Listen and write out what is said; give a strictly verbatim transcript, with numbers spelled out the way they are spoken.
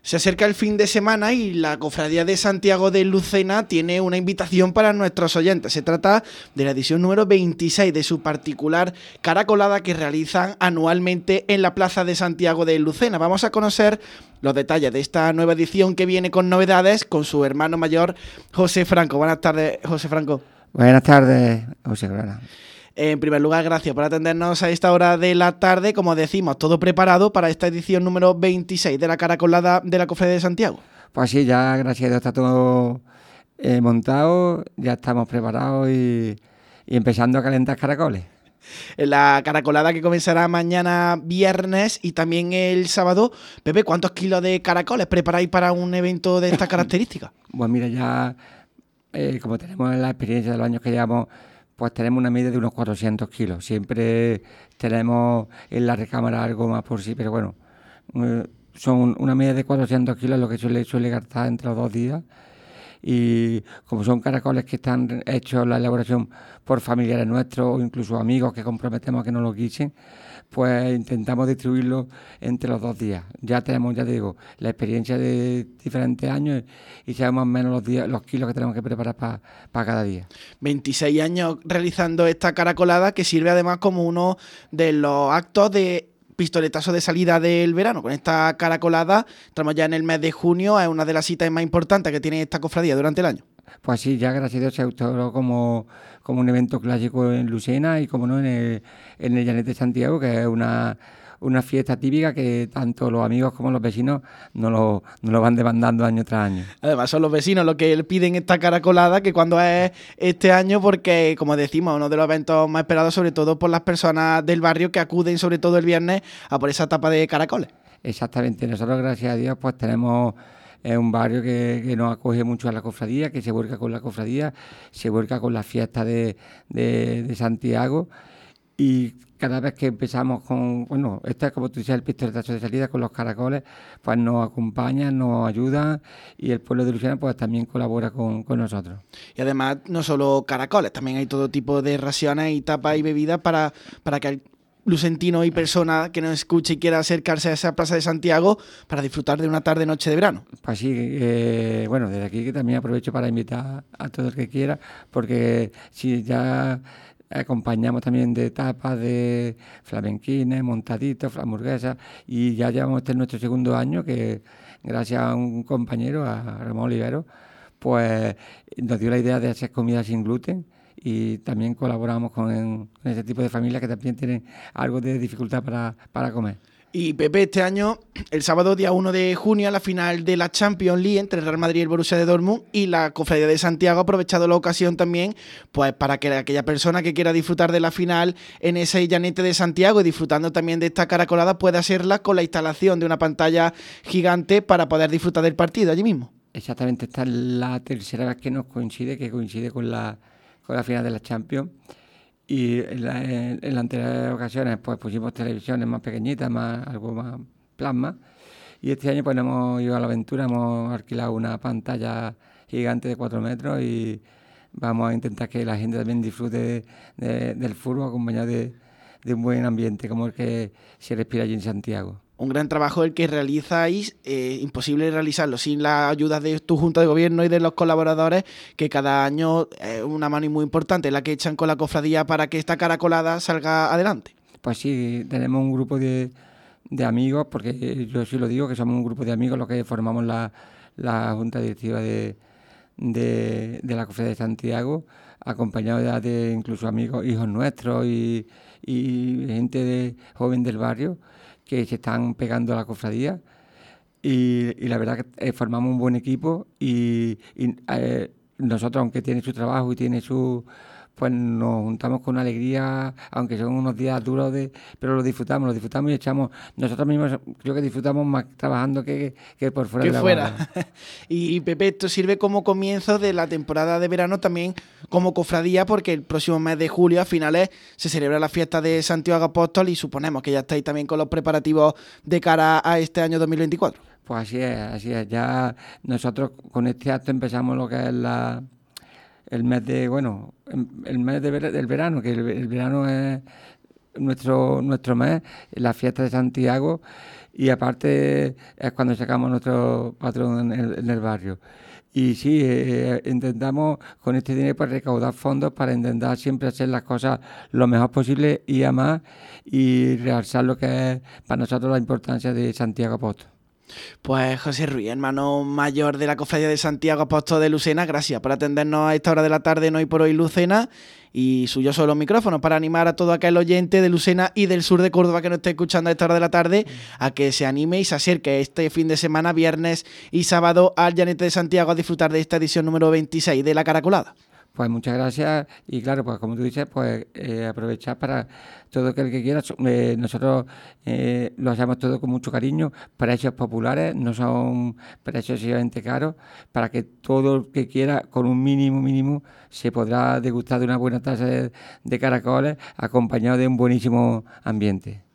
Se acerca el fin de semana y la Cofradía de Santiago de Lucena tiene una invitación para nuestros oyentes. Se trata de la edición número veintiséis de su particular caracolada que realizan anualmente en la Plaza de Santiago de Lucena. Vamos a conocer los detalles de esta nueva edición que viene con novedades con su hermano mayor, José Franco. Buenas tardes, José Franco. Buenas tardes, José Franco. En primer lugar, gracias por atendernos a esta hora de la tarde. Como decimos, todo preparado para esta edición número veintiséis de la caracolada de la Cofradía de Santiago. Pues sí, ya gracias a Dios está todo eh, montado, ya estamos preparados y, y empezando a calentar caracoles. La caracolada que comenzará mañana viernes y también el sábado. Pepe, ¿cuántos kilos de caracoles preparáis para un evento de estas características? Pues mira, ya eh, como tenemos la experiencia de los años que llevamos, pues tenemos una media de unos cuatrocientos kilos. Siempre tenemos en la recámara algo más por sí, pero bueno, eh, son una media de cuatrocientos kilos lo que suele, suele gastar entre los dos días. Y como son caracoles que están hechos la elaboración por familiares nuestros o incluso amigos que comprometemos a que nos lo guisen, pues intentamos distribuirlo entre los dos días. Ya tenemos, ya te digo, la experiencia de diferentes años y sabemos más o menos los, días, los kilos que tenemos que preparar para pa cada día. veintiséis años realizando esta caracolada que sirve además como uno de los actos de pistoletazo de salida del verano. Con esta caracolada estamos ya en el mes de junio, es una de las citas más importantes que tiene esta cofradía durante el año. Pues sí, ya gracias a Dios se autorizó como, como un evento clásico en Lucena y como no en el, en el Llanet de Santiago, que es una, una fiesta típica que tanto los amigos como los vecinos nos lo, nos lo van demandando año tras año. Además son los vecinos los que piden esta caracolada, que cuando es este año, porque como decimos, uno de los eventos más esperados sobre todo por las personas del barrio que acuden sobre todo el viernes a por esa etapa de caracoles. Exactamente, nosotros gracias a Dios pues tenemos eh, un barrio que, que nos acoge mucho a la cofradía, que se vuelca con la cofradía, se vuelca con la fiesta de, de, de Santiago. Y cada vez que empezamos con, bueno, este es como tú dices, el pistoletazo de salida con los caracoles, pues nos acompañan, nos ayudan y el pueblo de Lucena pues también colabora con, con nosotros. Y además no solo caracoles, también hay todo tipo de raciones y tapas y bebidas para, para que el lucentino y persona que nos escuche y quiera acercarse a esa plaza de Santiago para disfrutar de una tarde-noche de verano. Pues sí, eh, bueno, desde aquí que también aprovecho para invitar a todo el que quiera, porque si ya acompañamos también de tapas, de flamenquines, montaditos, hamburguesas, y ya llevamos este nuestro segundo año que gracias a un compañero, a Ramón Olivero, pues nos dio la idea de hacer comida sin gluten y también colaboramos con, en, con ese tipo de familias que también tienen algo de dificultad para, para comer. Y Pepe, este año, el sábado día uno de junio, la final de la Champions League entre el Real Madrid y el Borussia de Dortmund, y la Cofradía de Santiago ha aprovechado la ocasión también pues para que aquella persona que quiera disfrutar de la final en ese llanete de Santiago y disfrutando también de esta caracolada pueda hacerla con la instalación de una pantalla gigante para poder disfrutar del partido allí mismo. Exactamente, esta es la tercera vez que nos coincide, que coincide con la, con la final de la Champions. Y en, la, en, en las anteriores ocasiones pues pusimos televisiones más pequeñitas, más algo más plasma. Y este año pues hemos ido a la aventura, hemos alquilado una pantalla gigante de cuatro metros y vamos a intentar que la gente también disfrute de, de, del fútbol acompañado de, de un buen ambiente como el que se respira allí en Santiago. Un gran trabajo el que realizáis, eh, imposible realizarlo sin la ayuda de tu Junta de Gobierno y de los colaboradores, que cada año es eh, una mano muy importante la que echan con la cofradía para que esta caracolada salga adelante. Pues sí, tenemos un grupo de, de amigos, porque yo sí lo digo, que somos un grupo de amigos los que formamos la, la Junta Directiva de, de, de la Cofradía de Santiago, acompañados ya de incluso amigos, hijos nuestros y, y gente de, joven del barrio, que se están pegando a la cofradía y, y la verdad que eh, formamos un buen equipo y, y eh, nosotros, aunque tiene su trabajo y tiene su, pues nos juntamos con alegría, aunque son unos días duros, de, pero lo disfrutamos, lo disfrutamos y echamos, nosotros mismos creo que disfrutamos más trabajando que, que por fuera que de la fuera. barra. Y Pepe, esto sirve como comienzo de la temporada de verano también como cofradía, porque el próximo mes de julio a finales se celebra la fiesta de Santiago Apóstol y suponemos que ya estáis también con los preparativos de cara a este año dos mil veinticuatro. Pues así es, así es, ya nosotros con este acto empezamos lo que es la el mes de, bueno, el mes de ver, del verano, que el, el verano es nuestro nuestro mes, la fiesta de Santiago, y aparte es cuando sacamos nuestro patrón en el, en el barrio. Y sí, eh, intentamos con este dinero pues, recaudar fondos para intentar siempre hacer las cosas lo mejor posible y además y realzar lo que es para nosotros la importancia de Santiago Apóstol. Pues José Ruiz, hermano mayor de la Cofradía de Santiago Apóstol de Lucena, gracias por atendernos a esta hora de la tarde en Hoy por Hoy Lucena y suyo son los micrófonos para animar a todo aquel oyente de Lucena y del sur de Córdoba que nos esté escuchando a esta hora de la tarde a que se anime y se acerque este fin de semana, viernes y sábado, al Llanete de Santiago a disfrutar de esta edición número veintiséis de La Caracolada. Pues muchas gracias y claro, pues como tú dices, pues eh, aprovechar para todo aquel que quiera. Eh, nosotros eh, lo hacemos todo con mucho cariño, precios populares, no son precios excesivamente caros, para que todo el que quiera, con un mínimo mínimo, se podrá degustar de una buena taza de, de caracoles acompañado de un buenísimo ambiente.